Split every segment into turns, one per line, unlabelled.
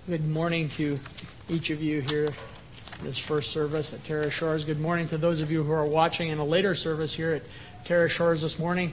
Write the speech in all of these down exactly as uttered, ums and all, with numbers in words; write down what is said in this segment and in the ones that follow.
Good morning to each of you here this first service at Terra Shores. Good morning to those of you who are watching in a later service here at Terra Shores this morning.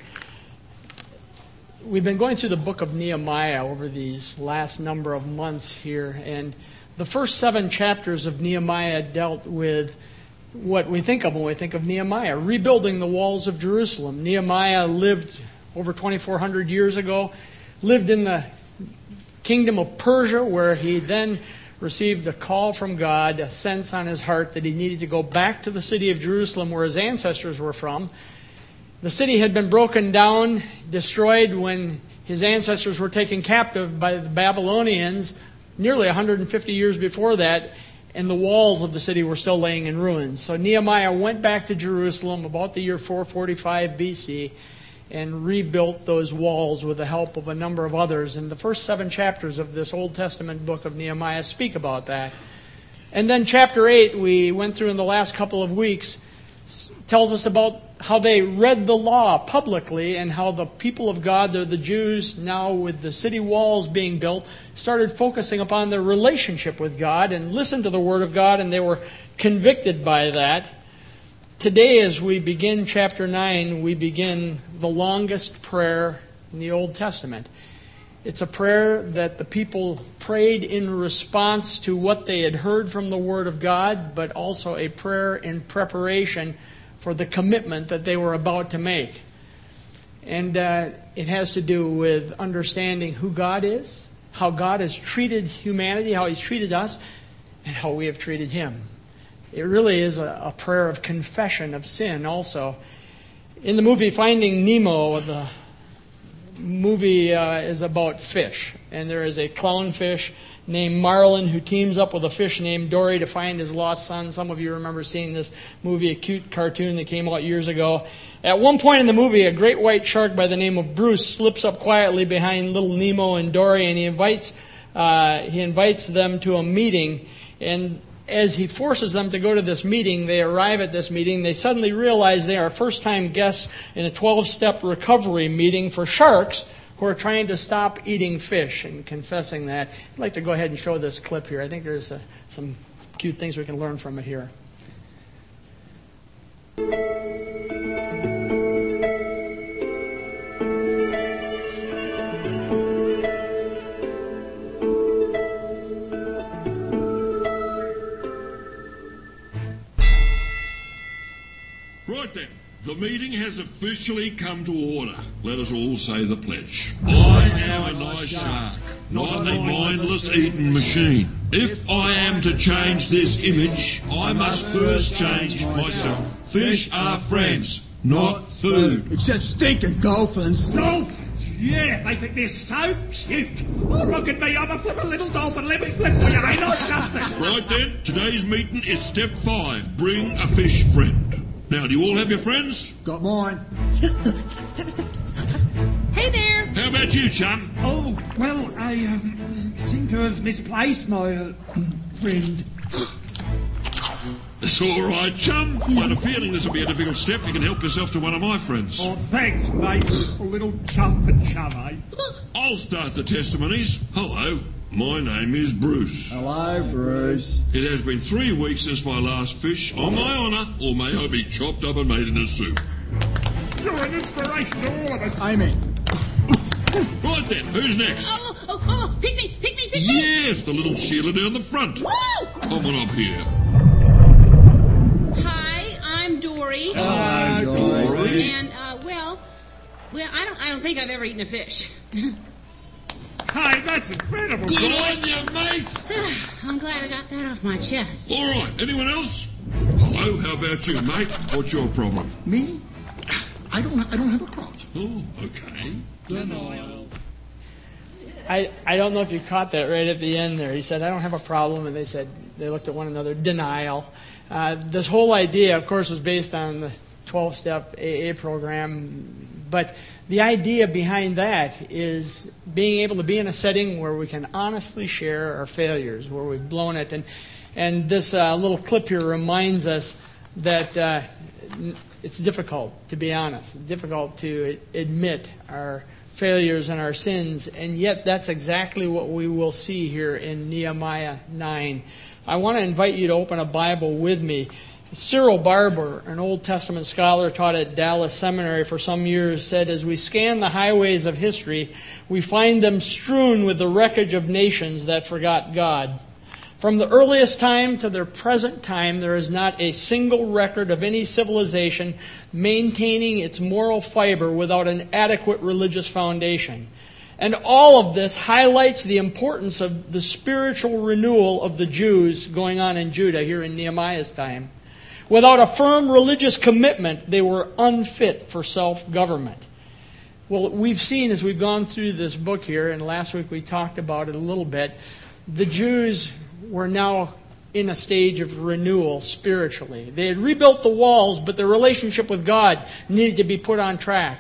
We've been going through the book of Nehemiah over these last number of months here, and the first seven chapters of Nehemiah dealt with what we think of when we think of Nehemiah, rebuilding the walls of Jerusalem. Nehemiah lived over twenty-four hundred years ago, lived in the kingdom of Persia, where he then received a call from God, a sense on his heart that he needed to go back to the city of Jerusalem where his ancestors were from. The city had been broken down, destroyed when his ancestors were taken captive by the Babylonians nearly one hundred fifty years before that, and the walls of the city were still laying in ruins. So Nehemiah went back to Jerusalem about the year four forty-five B C and rebuilt those walls with the help of a number of others. And the first seven chapters of this Old Testament book of Nehemiah speak about that. And then chapter eight, we went through in the last couple of weeks, tells us about how they read the law publicly and how the people of God, they're the Jews, now with the city walls being built, started focusing upon their relationship with God and listened to the Word of God, and they were convicted by that. Today, as we begin chapter nine, we begin the longest prayer in the Old Testament. It's a prayer that the people prayed in response to what they had heard from the Word of God, but also a prayer in preparation for the commitment that they were about to make. And uh, it has to do with understanding who God is, how God has treated humanity, how He's treated us, and how we have treated Him. It really is a, a prayer of confession of sin also. In the movie Finding Nemo, the movie uh, is about fish. And there is a clownfish named Marlin who teams up with a fish named Dory to find his lost son. Some of you remember seeing this movie, a cute cartoon that came out years ago. At one point in the movie, a great white shark by the name of Bruce slips up quietly behind little Nemo and Dory, and he invites uh, he invites them to a meeting. And as he forces them to go to this meeting, they arrive at this meeting. They suddenly realize they are first-time guests in a twelve-step recovery meeting for sharks who are trying to stop eating fish and confessing that. I'd like to go ahead and show this clip here. I think there's uh, some cute things we can learn from it here.
Right then, the meeting has officially come to order. Let us all say the pledge. I am a nice shark, not a mindless eating machine. If I am to change this image, I must first change myself. Fish are friends, not food.
Except stinking dolphins.
Dolphins? Yeah, they think they're so cute. Oh, look at me, I'm a flippin' little dolphin. Let me flip for you, ain't I something?
Right then, today's meeting is step five. Bring a fish friend. Now, do you all have your friends?
Got mine.
Hey there.
How about you, chum?
Oh, well, I um, seem to have misplaced my uh, friend.
It's all right, chum. I had a feeling this will be a difficult step. You can help yourself to one of my friends.
Oh, thanks, mate. A little chum for chum, eh?
I'll start the testimonies. Hello. My name is Bruce.
Hello, Bruce.
It has been three weeks since my last fish. On my honour, or may I be chopped up and made into soup.
You're an inspiration to all of us.
Amen.
Right then, who's next?
Oh, oh, oh, pick me, pick me, pick me.
Yes, the little Sheila down the front.
Woo!
Come on up here.
Hi, I'm Dory.
Hello, Dory.
And, uh, well, well, I don't, I don't think I've ever eaten a fish.
Hey, that's incredible.
Good on you, mate.
I'm glad I got that off my chest.
All right, anyone else? Hello, how about you, mate? What's your problem?
Me? I don't. I don't have a problem.
Oh, okay. Denial.
I, I don't know if you caught that right at the end there. He said, I don't have a problem, and they said, they looked at one another, denial. Uh, this whole idea, of course, was based on the twelve-step A A program, but the idea behind that is being able to be in a setting where we can honestly share our failures, where we've blown it. And and this uh, little clip here reminds us that uh, it's difficult to be honest, it's difficult to admit our failures and our sins, and yet that's exactly what we will see here in Nehemiah nine. I want to invite you to open a Bible with me. Cyril Barber, an Old Testament scholar taught at Dallas Seminary for some years, said, as we scan the highways of history, we find them strewn with the wreckage of nations that forgot God. From the earliest time to their present time, there is not a single record of any civilization maintaining its moral fiber without an adequate religious foundation. And all of this highlights the importance of the spiritual renewal of the Jews going on in Judah here in Nehemiah's time. Without a firm religious commitment, they were unfit for self-government. Well, we've seen as we've gone through this book here, and last week we talked about it a little bit, the Jews were now in a stage of renewal spiritually. They had rebuilt the walls, but their relationship with God needed to be put on track.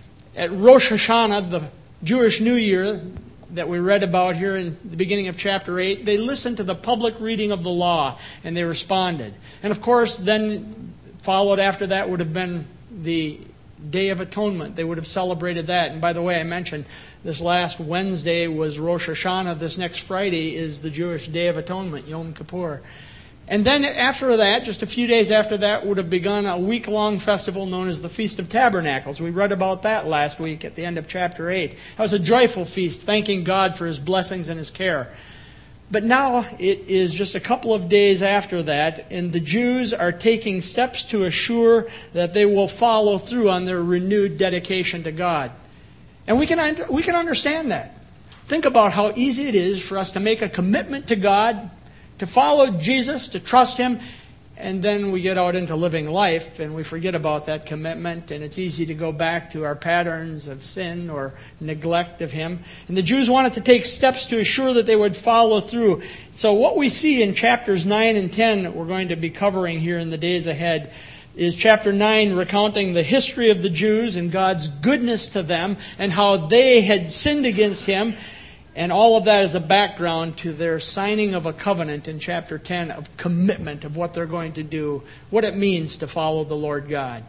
At Rosh Hashanah, the Jewish New Year that we read about here in the beginning of chapter eight, they listened to the public reading of the law and they responded. And of course, then followed after that would have been the Day of Atonement. They would have celebrated that. And by the way, I mentioned this last Wednesday was Rosh Hashanah. This next Friday is the Jewish Day of Atonement, Yom Kippur. And then after that, just a few days after that, would have begun a week-long festival known as the Feast of Tabernacles. We read about that last week at the end of chapter eight. It was a joyful feast, thanking God for His blessings and His care. But now it is just a couple of days after that, and the Jews are taking steps to assure that they will follow through on their renewed dedication to God. And we can we can understand that. Think about how easy it is for us to make a commitment to God, to follow Jesus, to trust Him, and then we get out into living life and we forget about that commitment, and it's easy to go back to our patterns of sin or neglect of Him. And the Jews wanted to take steps to assure that they would follow through. So what we see in chapters nine and ten that we're going to be covering here in the days ahead is chapter nine recounting the history of the Jews and God's goodness to them and how they had sinned against Him. And all of that is a background to their signing of a covenant in chapter ten of commitment of what they're going to do, what it means to follow the Lord God.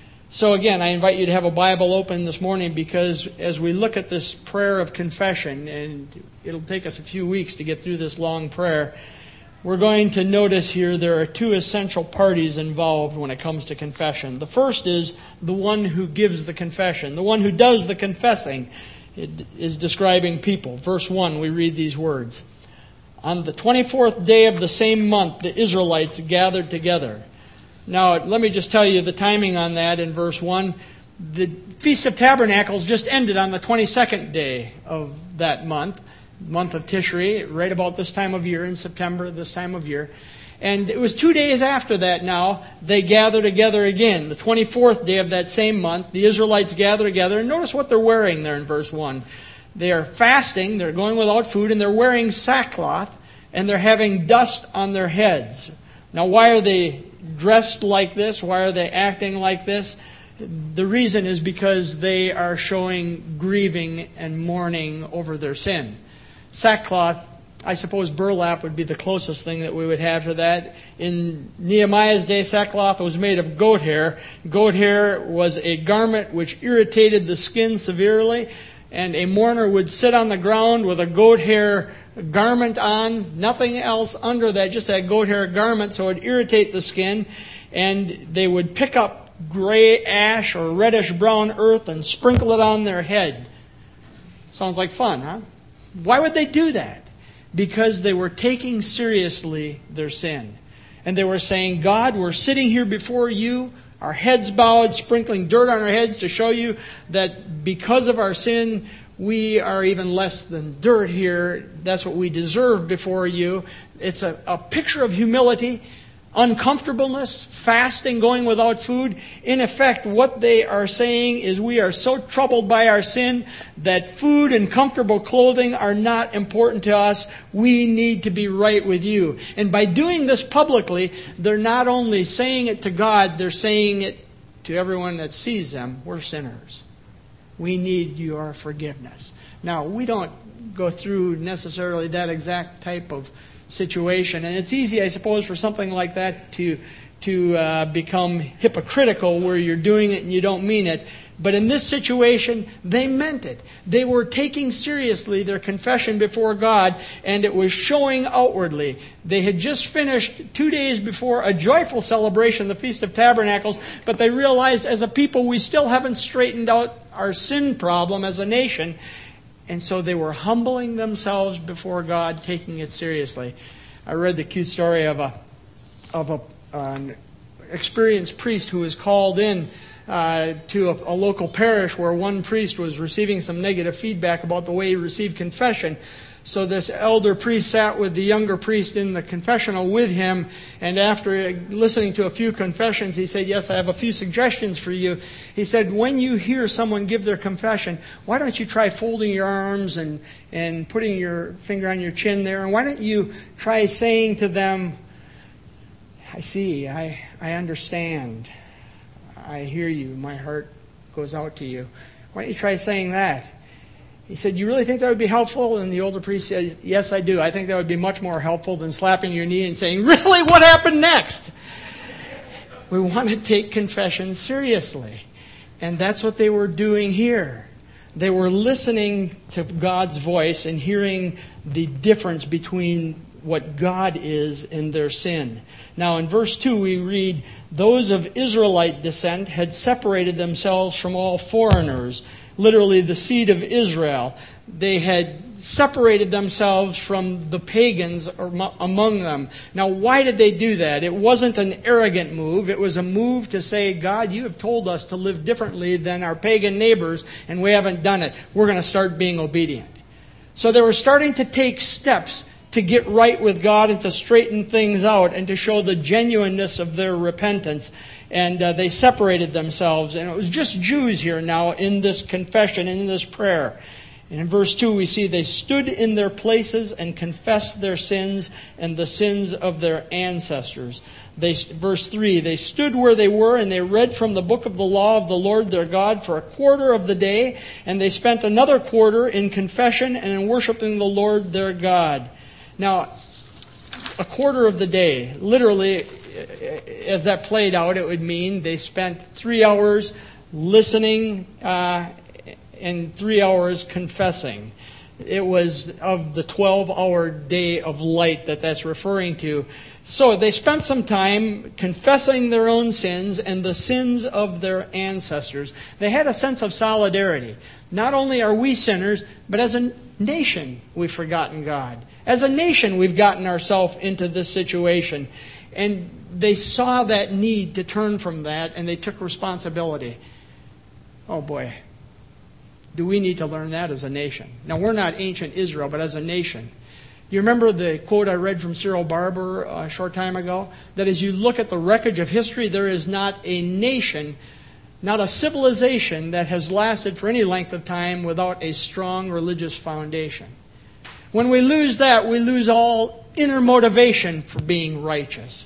So again, I invite you to have a Bible open this morning, because as we look at this prayer of confession, and it'll take us a few weeks to get through this long prayer, we're going to notice here there are two essential parties involved when it comes to confession. The first is the one who gives the confession, the one who does the confessing. It is describing people. Verse one, we read these words. On the twenty-fourth day of the same month, the Israelites gathered together. Now, let me just tell you the timing on that in verse one. The Feast of Tabernacles just ended on the twenty-second day of that month, month of Tishri, right about this time of year, in September, this time of year. And it was two days after that now, they gather together again. The twenty-fourth day of that same month, the Israelites gather together. And notice what they're wearing there in verse one. They are fasting, they're going without food, and they're wearing sackcloth, and they're having dust on their heads. Now, why are they dressed like this? Why are they acting like this? The reason is because they are showing grieving and mourning over their sin. Sackcloth, I suppose burlap would be the closest thing that we would have to that. In Nehemiah's day, sackcloth was made of goat hair. Goat hair was a garment which irritated the skin severely, and a mourner would sit on the ground with a goat hair garment on, nothing else under that, just that goat hair garment, so it would irritate the skin, and they would pick up gray ash or reddish brown earth and sprinkle it on their head. Sounds like fun, huh? Why would they do that? Because they were taking seriously their sin. And they were saying, God, we're sitting here before you, our heads bowed, sprinkling dirt on our heads to show you that because of our sin, we are even less than dirt here. That's what we deserve before you. It's a, a picture of humility, uncomfortableness, fasting, going without food. In effect, what they are saying is we are so troubled by our sin that food and comfortable clothing are not important to us. We need to be right with you. And by doing this publicly, they're not only saying it to God, they're saying it to everyone that sees them. We're sinners. We need your forgiveness. Now, we don't go through necessarily that exact type of situation. And it's easy, I suppose, for something like that to to uh, become hypocritical where you're doing it and you don't mean it. But in this situation, they meant it. They were taking seriously their confession before God, and it was showing outwardly. They had just finished two days before a joyful celebration, the Feast of Tabernacles, but they realized as a people we still haven't straightened out our sin problem as a nation. And so they were humbling themselves before God, taking it seriously. I read the cute story of a of a, an experienced priest who was called in Uh, to a, a local parish where one priest was receiving some negative feedback about the way he received confession. So this elder priest sat with the younger priest in the confessional with him, and after listening to a few confessions, he said, "Yes, I have a few suggestions for you." He said, "When you hear someone give their confession, why don't you try folding your arms and, and putting your finger on your chin there, and why don't you try saying to them, 'I see, I, I understand. I hear you. My heart goes out to you.' Why don't you try saying that?" He said, "You really think that would be helpful?" And the older priest says, "Yes, I do. I think that would be much more helpful than slapping your knee and saying, 'Really? What happened next?'" We want to take confession seriously. And that's what they were doing here. They were listening to God's voice and hearing the difference between what God is in their sin. Now in verse two we read, "Those of Israelite descent had separated themselves from all foreigners," literally the seed of Israel. They had separated themselves from the pagans among them. Now why did they do that? It wasn't an arrogant move. It was a move to say, "God, you have told us to live differently than our pagan neighbors, and we haven't done it. We're going to start being obedient." So they were starting to take steps to get right with God and to straighten things out and to show the genuineness of their repentance. And uh, they separated themselves. And it was just Jews here now in this confession, in this prayer. And in verse two we see they stood in their places and confessed their sins and the sins of their ancestors. They, verse three, "They stood where they were and they read from the book of the law of the Lord their God for a quarter of the day. And they spent another quarter in confession and in worshiping the Lord their God." Now, a quarter of the day, literally, as that played out, it would mean they spent three hours listening uh, and three hours confessing. It was of the twelve-hour day of light that that's referring to. So they spent some time confessing their own sins and the sins of their ancestors. They had a sense of solidarity. Not only are we sinners, but as a nation, we've forgotten God. As a nation, we've gotten ourselves into this situation. And they saw that need to turn from that, and they took responsibility. Oh boy, do we need to learn that as a nation. Now, we're not ancient Israel, but as a nation. You remember the quote I read from Cyril Barber a short time ago? That as you look at the wreckage of history, there is not a nation, not a civilization that has lasted for any length of time without a strong religious foundation. When we lose that, we lose all inner motivation for being righteous.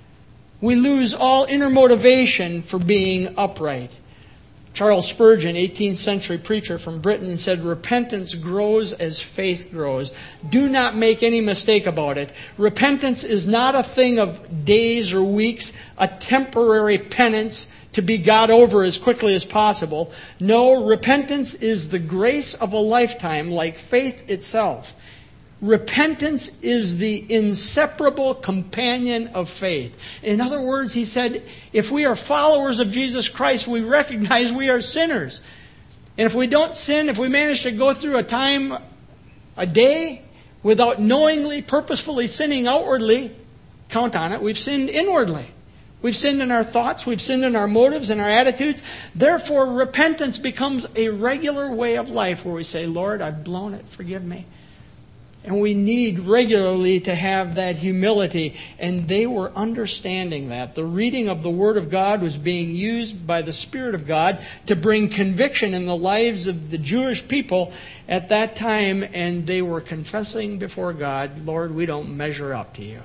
We lose all inner motivation for being upright. Charles Spurgeon, eighteenth century preacher from Britain, said, "Repentance grows as faith grows. Do not make any mistake about it. Repentance is not a thing of days or weeks, a temporary penance to be got over as quickly as possible. No, repentance is the grace of a lifetime, like faith itself. Repentance is the inseparable companion of faith." In other words, he said, if we are followers of Jesus Christ, we recognize we are sinners. And if we don't sin, if we manage to go through a time, a day, without knowingly, purposefully sinning outwardly, count on it, we've sinned inwardly. We've sinned in our thoughts, we've sinned in our motives and our attitudes. Therefore, repentance becomes a regular way of life where we say, "Lord, I've blown it, forgive me." And we need regularly to have that humility. And they were understanding that. The reading of the Word of God was being used by the Spirit of God to bring conviction in the lives of the Jewish people at that time. And they were confessing before God, "Lord, we don't measure up to you."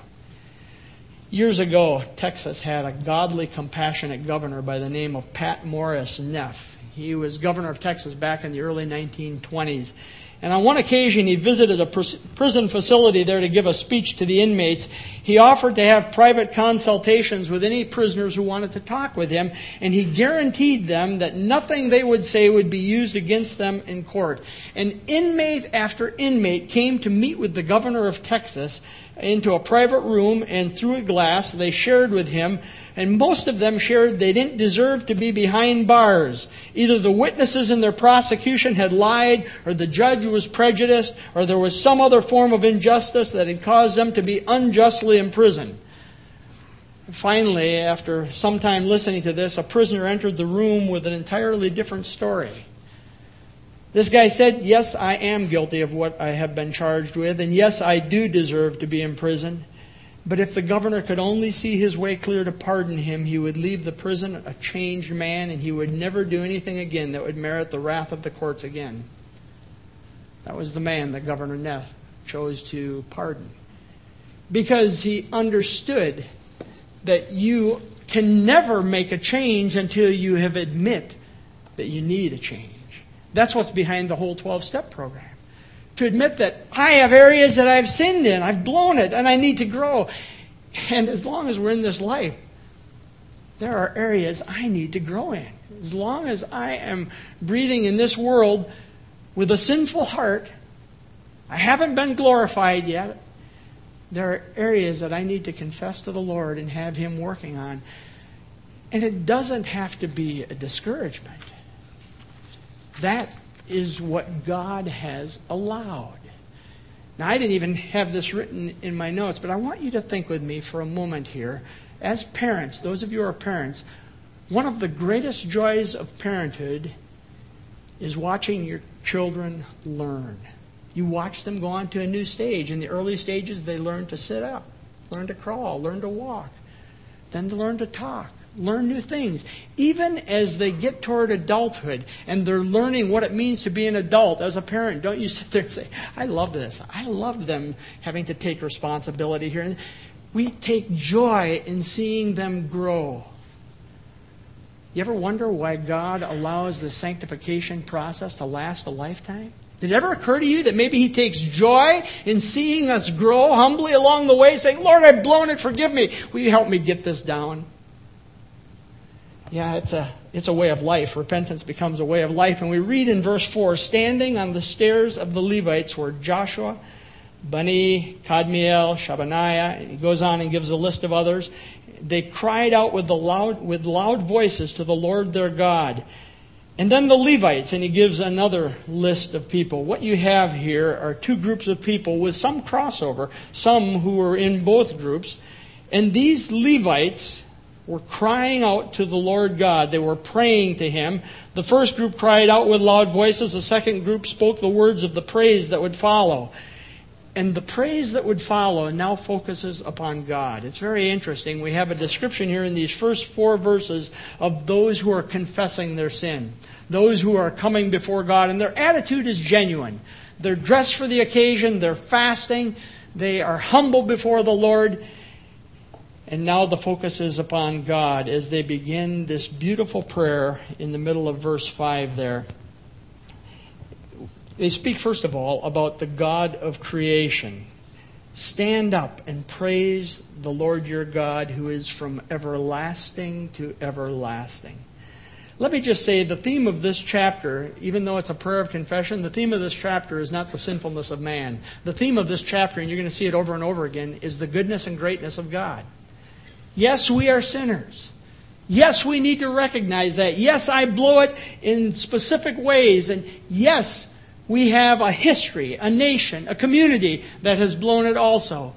Years ago, Texas had a godly, compassionate governor by the name of Pat Morris Neff. He was governor of Texas back in the early nineteen twenties. And on one occasion, he visited a prison facility there to give a speech to the inmates. He offered to have private consultations with any prisoners who wanted to talk with him, and he guaranteed them that nothing they would say would be used against them in court. And inmate after inmate came to meet with the governor of Texas into a private room, and through a glass they shared with him, and most of them shared they didn't deserve to be behind bars. Either the witnesses in their prosecution had lied, or the judge was prejudiced, or there was some other form of injustice that had caused them to be unjustly imprisoned. Finally, after some time listening to this, a prisoner entered the room with an entirely different story. This guy said, yes, I am guilty of what I have been charged with, and yes, I do deserve to be in prison. But if the governor could only see his way clear to pardon him, he would leave the prison a changed man, and he would never do anything again that would merit the wrath of the courts again. That was the man that Governor Neff chose to pardon. Because he understood that you can never make a change until you have admit that you need a change. That's what's behind the whole twelve-step program. To admit that I have areas that I've sinned in, I've blown it, and I need to grow. And as long as we're in this life, there are areas I need to grow in. As long as I am breathing in this world with a sinful heart, I haven't been glorified yet. There are areas that I need to confess to the Lord and have Him working on. And it doesn't have to be a discouragement. That is what God has allowed. Now, I didn't even have this written in my notes, but I want you to think with me for a moment here. As parents, those of you who are parents, one of the greatest joys of parenthood is watching your children learn. You watch them go on to a new stage. In the early stages, they learn to sit up, learn to crawl, learn to walk, then to learn to talk. Learn new things. Even as they get toward adulthood and they're learning what it means to be an adult, as a parent, don't you sit there and say, I love this. I love them having to take responsibility here. And we take joy in seeing them grow. You ever wonder why God allows the sanctification process to last a lifetime? Did it ever occur to you that maybe He takes joy in seeing us grow humbly along the way, saying, Lord, I've blown it, forgive me. Will you help me get this down? Yeah, it's a it's a way of life. Repentance becomes a way of life. And we read in verse four, standing on the stairs of the Levites were Joshua, Bani, Kadmiel, Shabaniah. And he goes on and gives a list of others. They cried out with the loud with loud voices to the Lord their God. And then the Levites, and he gives another list of people. What you have here are two groups of people with some crossover, some who were in both groups. And these Levites were crying out to the Lord God. They were praying to Him. The first group cried out with loud voices. The second group spoke the words of the praise that would follow. And the praise that would follow now focuses upon God. It's very interesting. We have a description here in these first four verses of those who are confessing their sin. Those who are coming before God. And their attitude is genuine. They're dressed for the occasion. They're fasting. They are humble before the Lord. And now the focus is upon God as they begin this beautiful prayer in the middle of verse five there. They speak, first of all, about the God of creation. Stand up and praise the Lord your God, who is from everlasting to everlasting. Let me just say, the theme of this chapter, even though it's a prayer of confession, the theme of this chapter is not the sinfulness of man. The theme of this chapter, and you're going to see it over and over again, is the goodness and greatness of God. Yes, we are sinners. Yes, we need to recognize that. Yes, I blow it in specific ways. And yes, we have a history, a nation, a community that has blown it also.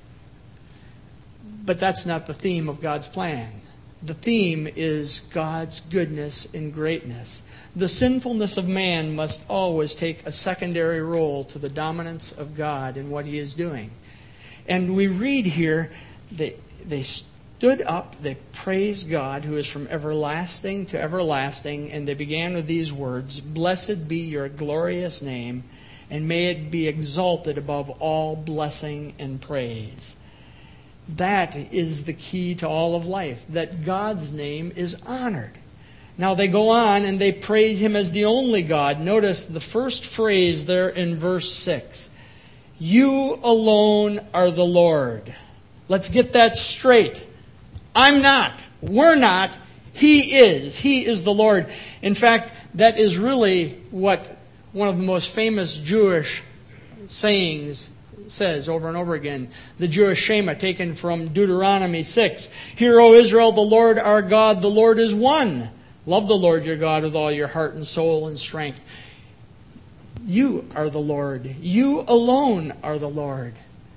But that's not the theme of God's plan. The theme is God's goodness and greatness. The sinfulness of man must always take a secondary role to the dominance of God in what He is doing. And we read here that they stood up, they praised God, who is from everlasting to everlasting, and they began with these words, Blessed be your glorious name, and may it be exalted above all blessing and praise. That is the key to all of life, that God's name is honored. Now they go on and they praise Him as the only God. Notice the first phrase there in verse six. You alone are the Lord. Let's get that straight. I'm not. We're not. He is. He is the Lord. In fact, that is really what one of the most famous Jewish sayings says over and over again. The Jewish Shema taken from Deuteronomy six. Hear, O Israel, the Lord our God, the Lord is one. Love the Lord your God with all your heart and soul and strength. You are the Lord. You alone are the Lord.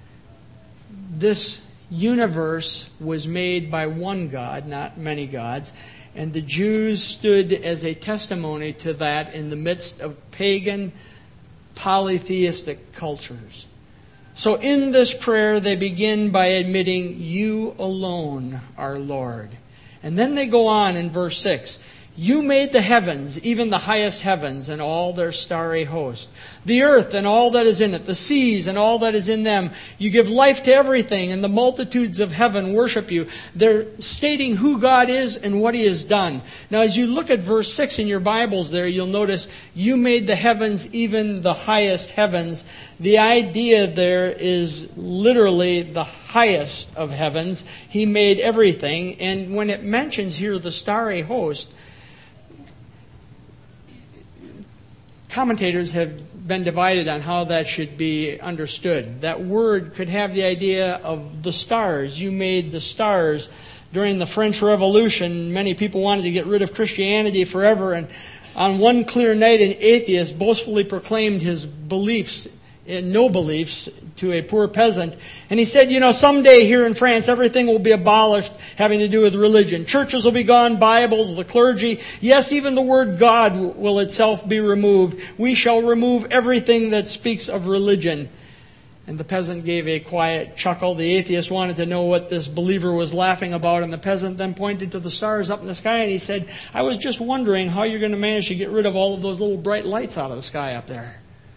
This universe was made by one God, not many gods. And the Jews stood as a testimony to that in the midst of pagan, polytheistic cultures. So in this prayer, they begin by admitting, you alone are Lord. And then they go on in verse six. You made the heavens, even the highest heavens, and all their starry host. The earth and all that is in it, the seas and all that is in them. You give life to everything, and the multitudes of heaven worship you. They're stating who God is and what He has done. Now, as you look at verse six in your Bibles there, you'll notice, you made the heavens, even the highest heavens. The idea there is literally the highest of heavens. He made everything. And when it mentions here the starry host, commentators have been divided on how that should be understood. That word could have the idea of the stars. You made the stars. During the French Revolution, many people wanted to get rid of Christianity forever. And on one clear night, an atheist boastfully proclaimed his beliefs, no beliefs, to a poor peasant. And he said, you know, someday here in France, everything will be abolished having to do with religion. Churches will be gone, Bibles, the clergy. Yes, even the word God will itself be removed. We shall remove everything that speaks of religion. And the peasant gave a quiet chuckle. The atheist wanted to know what this believer was laughing about. And the peasant then pointed to the stars up in the sky and he said, I was just wondering how you're going to manage to get rid of all of those little bright lights out of the sky up there.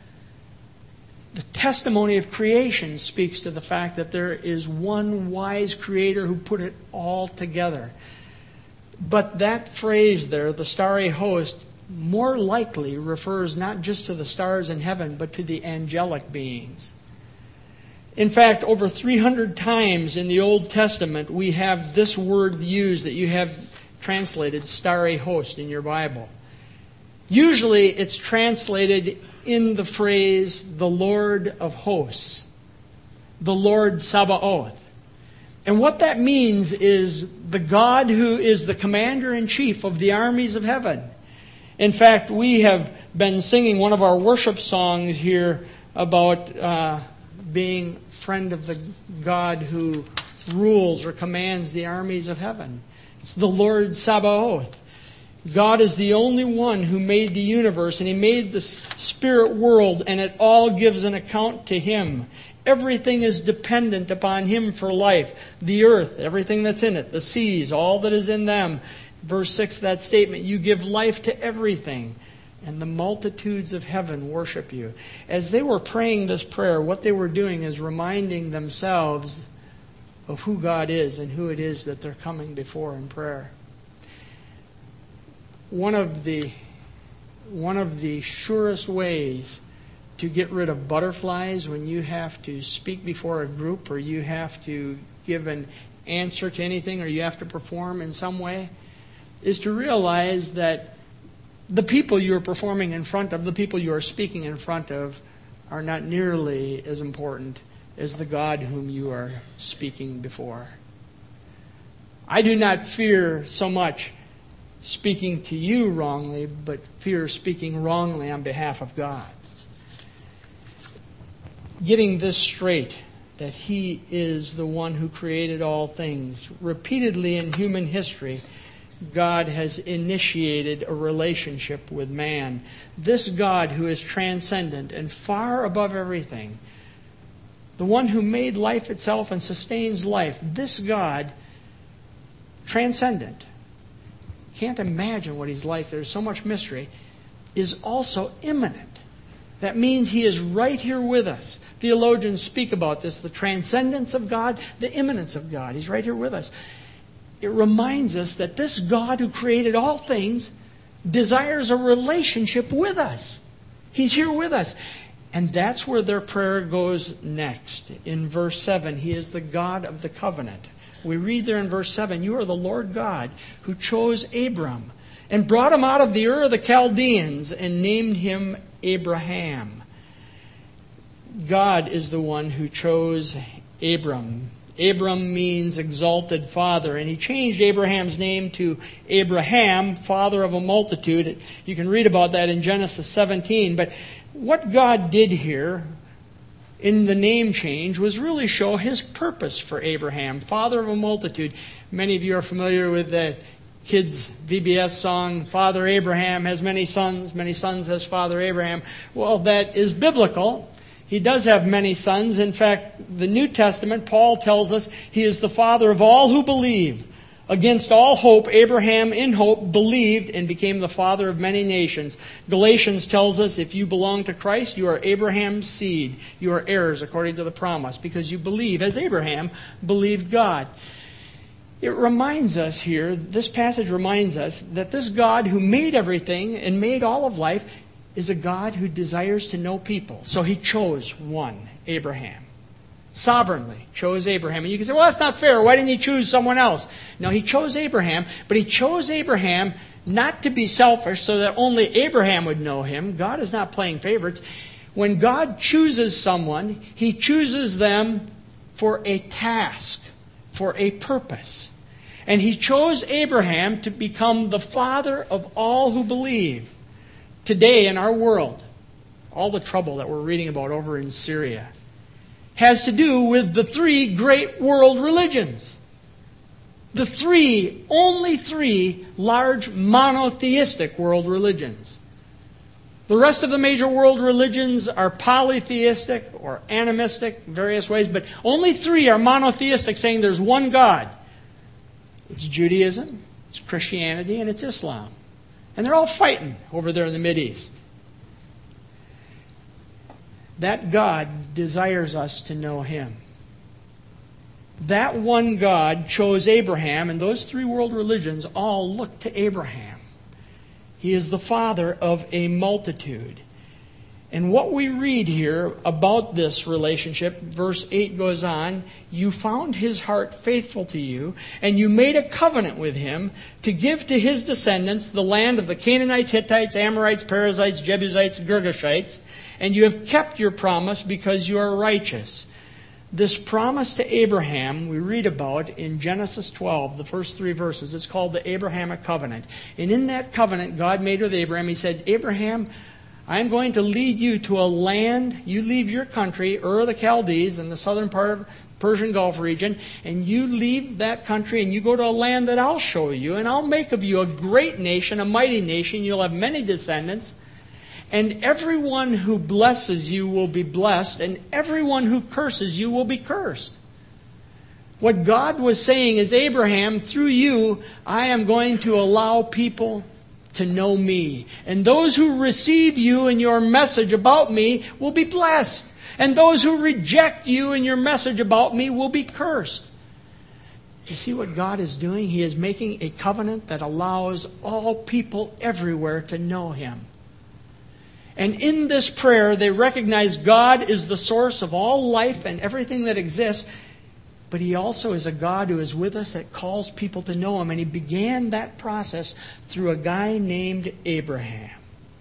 The testimony of creation speaks to the fact that there is one wise Creator who put it all together. But that phrase there, the starry host, more likely refers not just to the stars in heaven, but to the angelic beings. In fact, over three hundred times in the Old Testament, we have this word used that you have translated starry host in your Bible. Usually it's translated in the phrase, the Lord of hosts, the Lord Sabaoth. And what that means is the God who is the commander-in-chief of the armies of heaven. In fact, we have been singing one of our worship songs here about uh, being friend of the God who rules or commands the armies of heaven. It's the Lord Sabaoth. God is the only one who made the universe, and He made the spirit world, and it all gives an account to Him. Everything is dependent upon Him for life. The earth, everything that's in it, the seas, all that is in them. Verse six of that statement, you give life to everything, and the multitudes of heaven worship you. As they were praying this prayer, what they were doing is reminding themselves of who God is and who it is that they're coming before in prayer. One of the one of the surest ways to get rid of butterflies when you have to speak before a group or you have to give an answer to anything or you have to perform in some way is to realize that the people you are performing in front of, the people you are speaking in front of, are not nearly as important as the God whom you are speaking before. I do not fear so much speaking to you wrongly, but fear speaking wrongly on behalf of God. Getting this straight, that He is the one who created all things. Repeatedly in human history, God has initiated a relationship with man. This God who is transcendent and far above everything, the one who made life itself and sustains life, this God, transcendent, can't imagine what He's like, there's so much mystery, is also immanent. That means He is right here with us. Theologians speak about this, the transcendence of God, the immanence of God. He's right here with us. It reminds us that this God who created all things desires a relationship with us. He's here with us. And that's where their prayer goes next. In verse seven, He is the God of the covenant. We read there in verse seven, you are the Lord God who chose Abram and brought him out of the Ur of the Chaldeans and named him Abraham. God is the one who chose Abram. Abram means exalted father, and He changed Abraham's name to Abraham, father of a multitude. You can read about that in Genesis seventeen. But what God did here in the name change was really show His purpose for Abraham, father of a multitude. Many of you are familiar with the kids' V B S song, Father Abraham has many sons, many sons has Father Abraham. Well, that is biblical. He does have many sons. In fact, the New Testament, Paul tells us He is the father of all who believe. Against all hope, Abraham in hope believed and became the father of many nations. Galatians tells us if you belong to Christ, you are Abraham's seed. You are heirs according to the promise because you believe as Abraham believed God. It reminds us here, this passage reminds us that this God who made everything and made all of life is a God who desires to know people. So He chose one, Abraham. Sovereignly chose Abraham. And you can say, well, that's not fair. Why didn't He choose someone else? No, He chose Abraham, but He chose Abraham not to be selfish so that only Abraham would know Him. God is not playing favorites. When God chooses someone, He chooses them for a task, for a purpose. And He chose Abraham to become the father of all who believe. Today in our world, all the trouble that we're reading about over in Syria has to do with the three great world religions. The three, only three large monotheistic world religions. The rest of the major world religions are polytheistic or animistic, various ways, but only three are monotheistic, saying there's one God. It's Judaism, it's Christianity, and it's Islam. And they're all fighting over there in the Mideast. That God desires us to know Him. That one God chose Abraham, and those three world religions all look to Abraham. He is the father of a multitude. And what we read here about this relationship, verse eight goes on, you found His heart faithful to you, and you made a covenant with Him to give to His descendants the land of the Canaanites, Hittites, Amorites, Perizzites, Jebusites, Girgashites, and you have kept your promise because you are righteous. This promise to Abraham we read about in Genesis twelve, the first three verses. It's called the Abrahamic covenant. And in that covenant God made with Abraham, He said, Abraham, I'm going to lead you to a land. You leave your country, Ur of the Chaldees, in the southern part of the Persian Gulf region, and you leave that country and you go to a land that I'll show you, and I'll make of you a great nation, a mighty nation. You'll have many descendants, and everyone who blesses you will be blessed, and everyone who curses you will be cursed. What God was saying is, Abraham, through you, I am going to allow people to know me. And those who receive you and your message about me will be blessed. And those who reject you and your message about me will be cursed. You see what God is doing? He is making a covenant that allows all people everywhere to know Him. And in this prayer, they recognize God is the source of all life and everything that exists. But He also is a God who is with us that calls people to know Him. And He began that process through a guy named Abraham.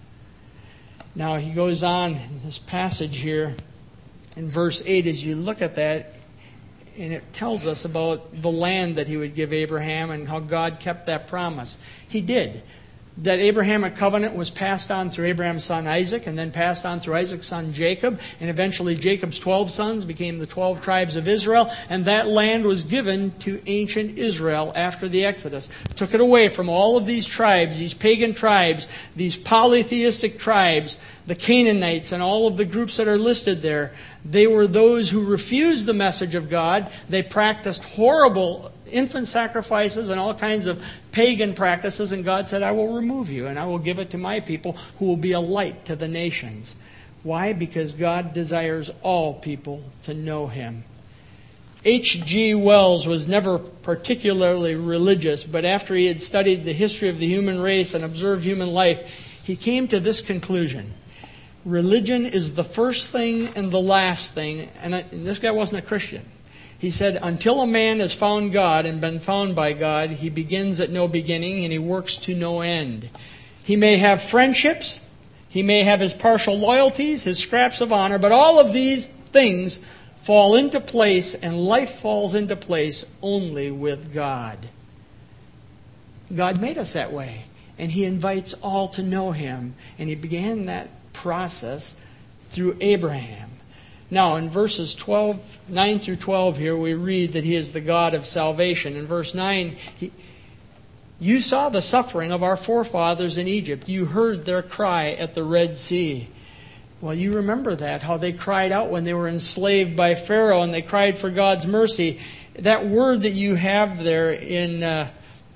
Now He goes on in this passage here in verse eight, as you look at that, and it tells us about the land that He would give Abraham and how God kept that promise. He did. That Abrahamic covenant was passed on through Abraham's son Isaac, and then passed on through Isaac's son Jacob, and eventually Jacob's twelve sons became the twelve tribes of Israel, and that land was given to ancient Israel after the Exodus. Took it away from all of these tribes, these pagan tribes, these polytheistic tribes, the Canaanites, and all of the groups that are listed there. They were those who refused the message of God. They practiced horrible infant sacrifices and all kinds of pagan practices, and God said, I will remove you and I will give it to my people who will be a light to the nations. Why? Because God desires all people to know Him. H G Wells was never particularly religious, but after he had studied the history of the human race and observed human life, he came to this conclusion. Religion is the first thing and the last thing. And this guy wasn't a Christian. He said, until a man has found God and been found by God, he begins at no beginning and he works to no end. He may have friendships, he may have his partial loyalties, his scraps of honor, but all of these things fall into place, and life falls into place only with God. God made us that way, and He invites all to know Him, and He began that process through Abraham. Now, in verses twelve, nine through twelve here, we read that He is the God of salvation. In verse nine, he, you saw the suffering of our forefathers in Egypt. You heard their cry at the Red Sea. Well, you remember that, how they cried out when they were enslaved by Pharaoh, and they cried for God's mercy. That word that you have there in uh,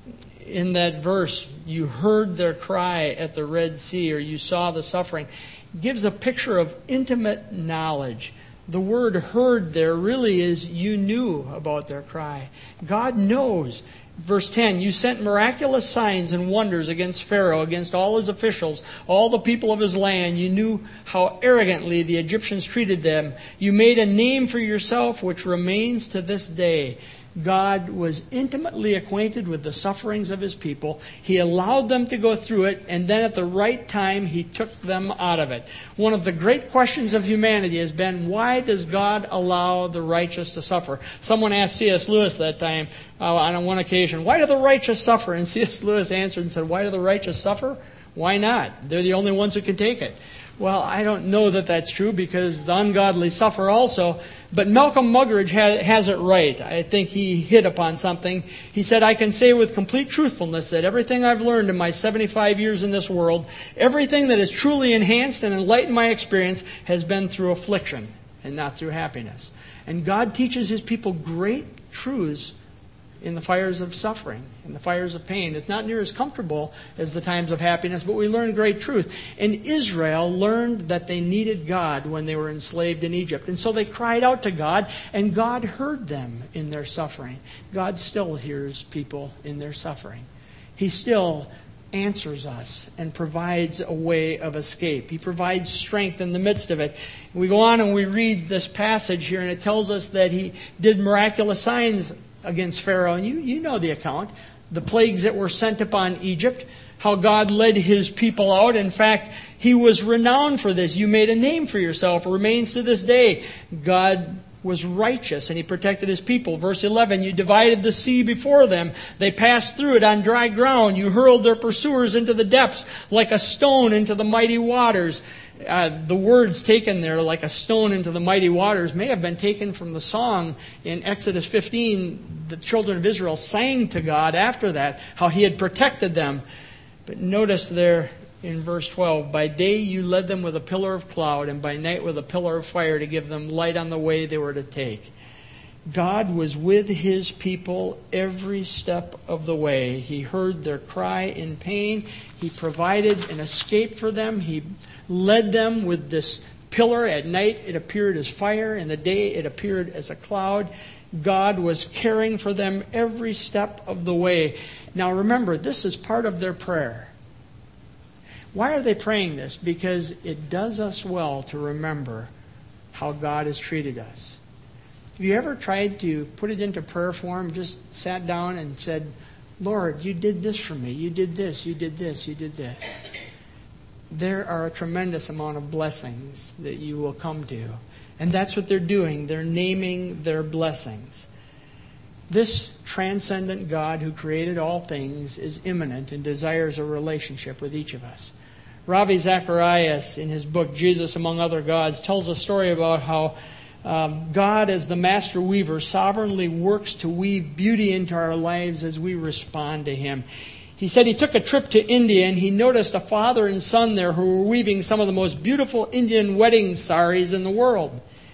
in that verse, you heard their cry at the Red Sea, or you saw the suffering, gives a picture of intimate knowledge. The word heard there really is you knew about their cry. God knows. Verse ten, you sent miraculous signs and wonders against Pharaoh, against all his officials, all the people of his land. You knew how arrogantly the Egyptians treated them. You made a name for yourself which remains to this day. God was intimately acquainted with the sufferings of His people. He allowed them to go through it, and then at the right time, He took them out of it. One of the great questions of humanity has been, why does God allow the righteous to suffer? Someone asked C S Lewis that time uh, on one occasion, why do the righteous suffer? And C S Lewis answered and said, why do the righteous suffer? Why not? They're the only ones who can take it. Well, I don't know that that's true, because the ungodly suffer also. But Malcolm Muggeridge has it right. I think he hit upon something. He said, I can say with complete truthfulness that everything I've learned in my seventy-five years in this world, everything that has truly enhanced and enlightened my experience has been through affliction and not through happiness. And God teaches His people great truths in the fires of suffering, in the fires of pain. It's not near as comfortable as the times of happiness, but we learn great truth. And Israel learned that they needed God when they were enslaved in Egypt. And so they cried out to God, and God heard them in their suffering. God still hears people in their suffering. He still answers us and provides a way of escape. He provides strength in the midst of it. We go on and we read this passage here, and it tells us that He did miraculous signs against Pharaoh. And you, you know the account. The plagues that were sent upon Egypt, how God led His people out. In fact, He was renowned for this. You made a name for yourself. It remains to this day. God was righteous and He protected His people. Verse eleven, you divided the sea before them. They passed through it on dry ground. You hurled their pursuers into the depths like a stone into the mighty waters. Uh, the words taken there, like a stone into the mighty waters, may have been taken from the song in Exodus fifteen. The children of Israel sang to God after that, how He had protected them. But notice there in verse twelve, by day you led them with a pillar of cloud, and by night with a pillar of fire to give them light on the way they were to take. God was with His people every step of the way. He heard their cry in pain. He provided an escape for them. He led them with this pillar. At night it appeared as fire. In the day it appeared as a cloud. God was caring for them every step of the way. Now remember, this is part of their prayer. Why are they praying this? Because it does us well to remember how God has treated us. Have you ever tried to put it into prayer form, just sat down and said, Lord, you did this for me, you did this, you did this, you did this? There are a tremendous amount of blessings that you will come to. And that's what they're doing. They're naming their blessings. This transcendent God who created all things is immanent and desires a relationship with each of us. Ravi Zacharias, in his book, Jesus Among Other Gods, tells a story about how um, God, as the master weaver, sovereignly works to weave beauty into our lives as we respond to Him. He said he took a trip to India and he noticed a father and son there who were weaving some of the most beautiful Indian wedding saris in the world.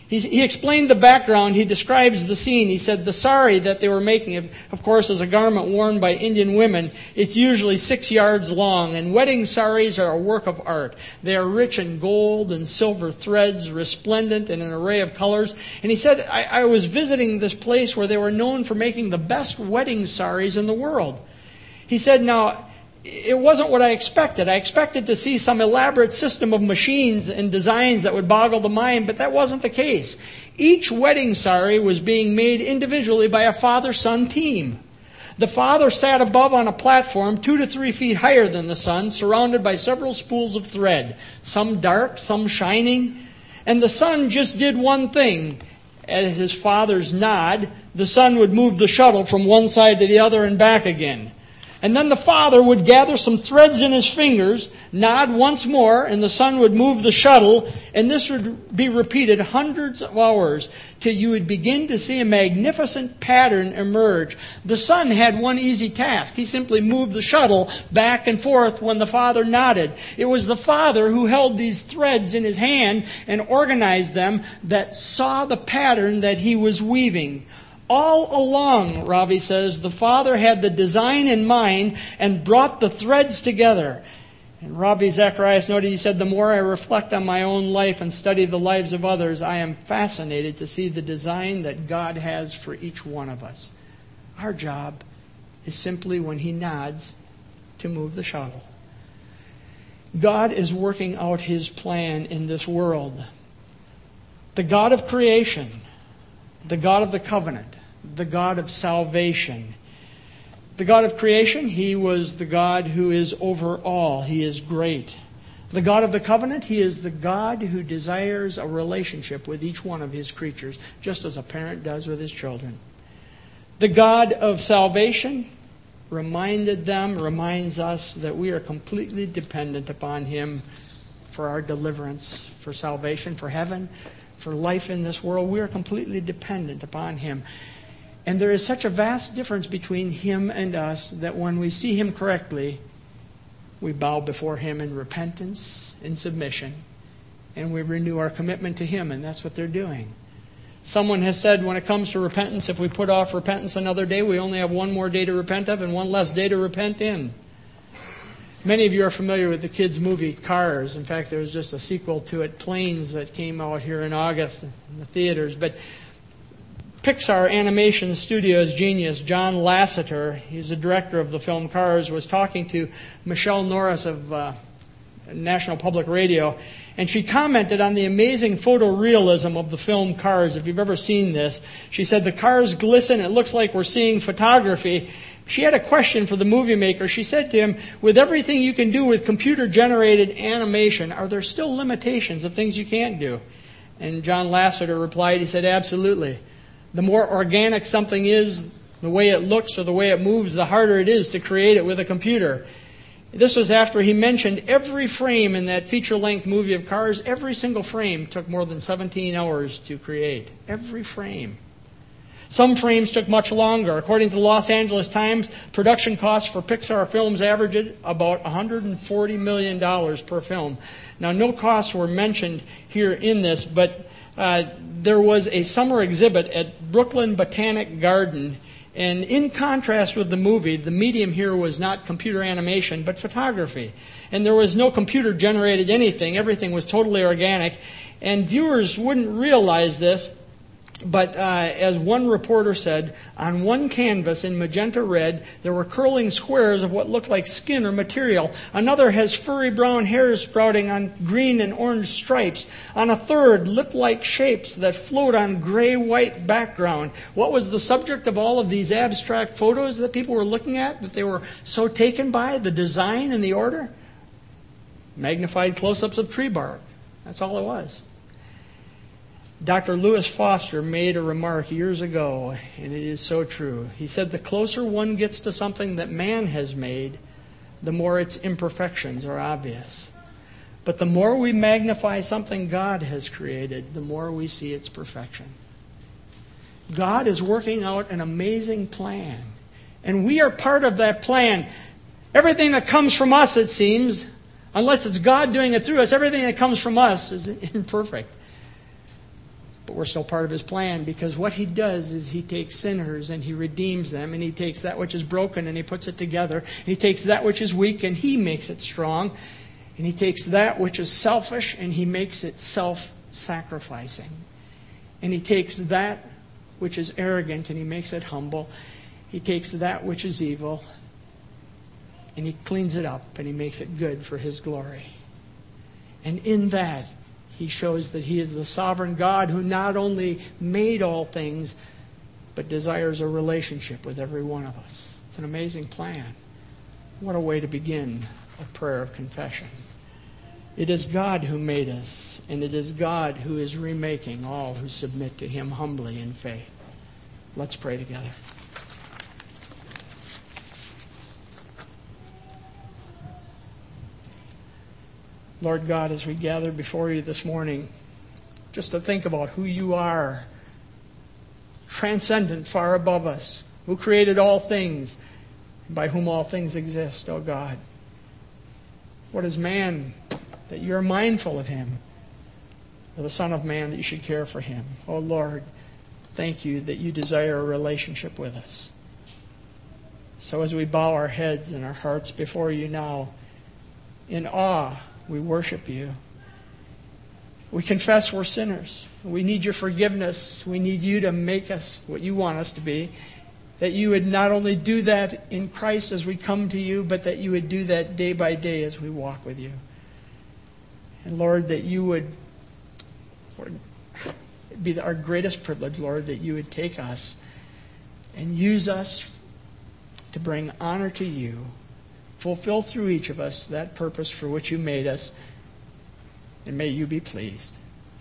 He, he explained the background. He describes the scene. He said the sari that they were making, of course, is a garment worn by Indian women. It's usually six yards long, and wedding saris are a work of art. They are rich in gold and silver threads, resplendent in an array of colors. And he said, I, I was visiting this place where they were known for making the best wedding saris in the world. He said, now, it wasn't what I expected. I expected to see some elaborate system of machines and designs that would boggle the mind, but that wasn't the case. Each wedding sari was being made individually by a father-son team. The father sat above on a platform two to three feet higher than the son, surrounded by several spools of thread, some dark, some shining. And the son just did one thing. At his father's nod, the son would move the shuttle from one side to the other and back again. And then the father would gather some threads in his fingers, nod once more, and the son would move the shuttle, and this would be repeated hundreds of hours till you would begin to see a magnificent pattern emerge. The son had one easy task. He simply moved the shuttle back and forth when the father nodded. It was the father who held these threads in his hand and organized them that saw the pattern that he was weaving. All along, Ravi says, the father had the design in mind and brought the threads together. And Ravi Zacharias noted, he said, the more I reflect on my own life and study the lives of others, I am fascinated to see the design that God has for each one of us. Our job is simply, when He nods, to move the shuttle. God is working out His plan in this world. The God of creation, the God of the covenant, the God of salvation. The God of creation, He was the God who is over all. He is great. The God of the covenant, He is the God who desires a relationship with each one of His creatures, just as a parent does with his children. The God of salvation reminded them, reminds us that we are completely dependent upon Him for our deliverance, for salvation, for heaven, for life in this world. We are completely dependent upon Him. And there is such a vast difference between Him and us that when we see Him correctly, we bow before Him in repentance, in submission, and we renew our commitment to Him, and that's what they're doing. Someone has said when it comes to repentance, if we put off repentance another day, we only have one more day to repent of and one less day to repent in. Many of you are familiar with the kids' movie Cars. In fact, there was just a sequel to it, Planes, that came out here in August in the theaters. But Pixar Animation Studios genius John Lasseter, he's the director of the film Cars, was talking to Michelle Norris of uh, National Public Radio, and she commented on the amazing photorealism of the film Cars. If you've ever seen this, she said the cars glisten, it looks like we're seeing photography. She had a question for the movie maker. She said to him, with everything you can do with computer-generated animation, are there still limitations of things you can't do? And John Lasseter replied, he said, absolutely. The more organic something is, the way it looks or the way it moves, the harder it is to create it with a computer. This was after he mentioned every frame in that feature-length movie of Cars. Every single frame took more than seventeen hours to create. Every frame. Some frames took much longer. According to the Los Angeles Times, production costs for Pixar films averaged about one hundred forty million dollars per film. Now, no costs were mentioned here in this, but uh, there was a summer exhibit at Brooklyn Botanic Garden. And in contrast with the movie, the medium here was not computer animation, but photography. And there was no computer-generated anything. Everything was totally organic. And viewers wouldn't realize this, but uh, as one reporter said, on one canvas in magenta red, there were curling squares of what looked like skin or material. Another has furry brown hairs sprouting on green and orange stripes. On a third, lip-like shapes that float on gray-white background. What was the subject of all of these abstract photos that people were looking at, that they were so taken by? The design and the order? Magnified close-ups of tree bark. That's all it was. Doctor Lewis Foster made a remark years ago, and it is so true. He said, the closer one gets to something that man has made, the more its imperfections are obvious. But the more we magnify something God has created, the more we see its perfection. God is working out an amazing plan, and we are part of that plan. Everything that comes from us, it seems, unless it's God doing it through us, everything that comes from us is imperfect. But we're still part of his plan, because what he does is he takes sinners and he redeems them, and he takes that which is broken and he puts it together. And he takes that which is weak and he makes it strong. And he takes that which is selfish and he makes it self-sacrificing. And he takes that which is arrogant and he makes it humble. He takes that which is evil and he cleans it up and he makes it good for his glory. And in that, he shows that he is the sovereign God who not only made all things, but desires a relationship with every one of us. It's an amazing plan. What a way to begin a prayer of confession. It is God who made us, and it is God who is remaking all who submit to him humbly in faith. Let's pray together. Lord God, as we gather before you this morning, just to think about who you are, transcendent, far above us, who created all things, and by whom all things exist, O God. What is man that you are mindful of him, or the Son of Man that you should care for him? O Lord, thank you that you desire a relationship with us. So as we bow our heads and our hearts before you now, in awe, we worship you. We confess we're sinners. We need your forgiveness. We need you to make us what you want us to be. That you would not only do that in Christ as we come to you, but that you would do that day by day as we walk with you. And Lord, that you would, Lord, it'd be our greatest privilege, Lord, that you would take us and use us to bring honor to you. Fulfill through each of us that purpose for which you made us, and may you be pleased.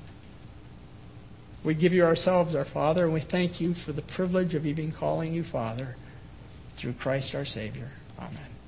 We give you ourselves, our Father, and we thank you for the privilege of even calling you Father through Christ our Savior. Amen.